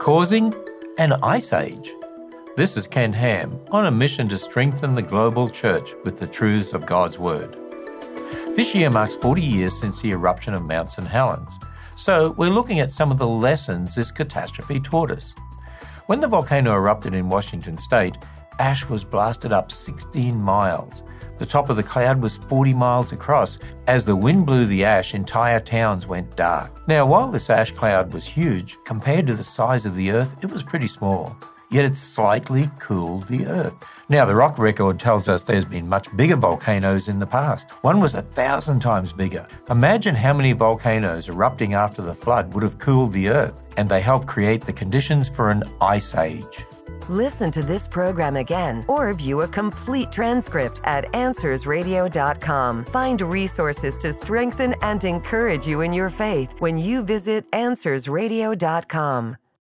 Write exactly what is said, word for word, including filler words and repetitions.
causing an ice age. This is Ken Ham on a mission to strengthen the global church with the truths of God's Word. This year marks forty years since the eruption of Mount Saint Helens, so we're looking at some of the lessons this catastrophe taught us. When the volcano erupted in Washington state, ash was blasted up sixteen miles. The top of the cloud was forty miles across. As the wind blew the ash, entire towns went dark. Now, while this ash cloud was huge, compared to the size of the Earth, it was pretty small. Yet it slightly cooled the Earth. Now, the rock record tells us there's been much bigger volcanoes in the past. One was a thousand times bigger. Imagine how many volcanoes erupting after the flood would have cooled the Earth, and they helped create the conditions for an ice age. Listen to this program again or view a complete transcript at answers radio dot com. Find resources to strengthen and encourage you in your faith when you visit answers radio dot com.